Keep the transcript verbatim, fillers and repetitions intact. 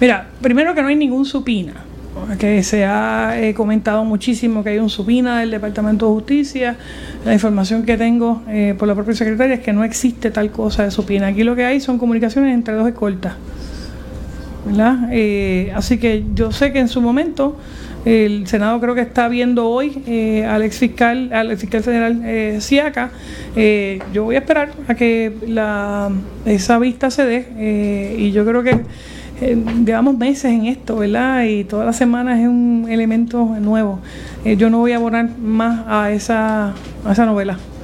Mira, primero que no hay ningún supina, que se ha eh, comentado muchísimo que hay un supina del Departamento de Justicia. La información que tengo eh, por la propia secretaria es que no existe tal cosa de supina. Aquí lo que hay son comunicaciones entre dos escoltas, ¿verdad? Eh, así que yo sé que en su momento el Senado creo que está viendo hoy eh, al ex fiscal, al ex fiscal federal eh, Siaka. Eh, yo voy a esperar a que la, esa vista se dé eh, y yo creo que eh, llevamos meses en esto, ¿verdad? Y todas las semanas es un elemento nuevo. Eh, yo no voy a abonar más a esa, a esa novela.